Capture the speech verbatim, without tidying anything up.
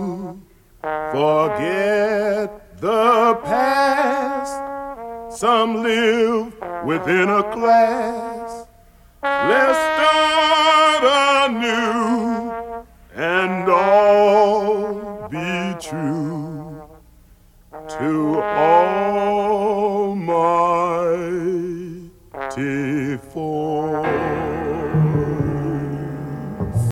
forget the past. Some live within a class. Let's start anew and all be true to all.